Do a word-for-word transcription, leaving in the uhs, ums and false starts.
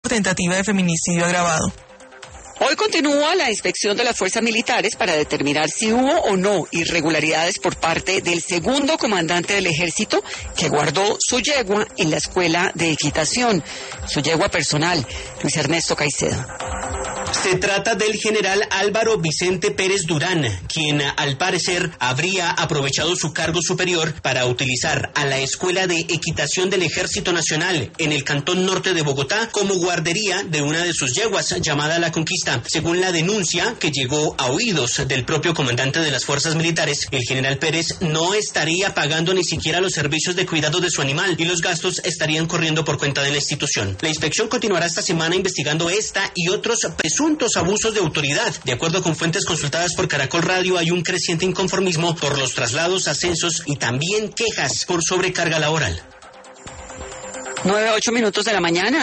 tentativa de feminicidio agravado. Hoy continúa la inspección de las fuerzas militares para determinar si hubo o no irregularidades por parte del segundo comandante del ejército que guardó su yegua en la escuela de equitación, su yegua personal, Luis Ernesto Caicedo. Se trata del general Álvaro Vicente Pérez Durán, quien al parecer habría aprovechado su cargo superior para utilizar a la Escuela de Equitación del Ejército Nacional en el Cantón Norte de Bogotá como guardería de una de sus yeguas llamada La Conquista. Según la denuncia que llegó a oídos del propio comandante de las fuerzas militares, el general Pérez no estaría pagando ni siquiera los servicios de cuidado de su animal y los gastos estarían corriendo por cuenta de la institución. La inspección continuará esta semana investigando esta y otros presuntos abusos de autoridad. De acuerdo con fuentes consultadas por Caracol Radio, hay un creciente inconformismo por los traslados, ascensos y también quejas por sobrecarga laboral. Nueve, ocho minutos de la mañana.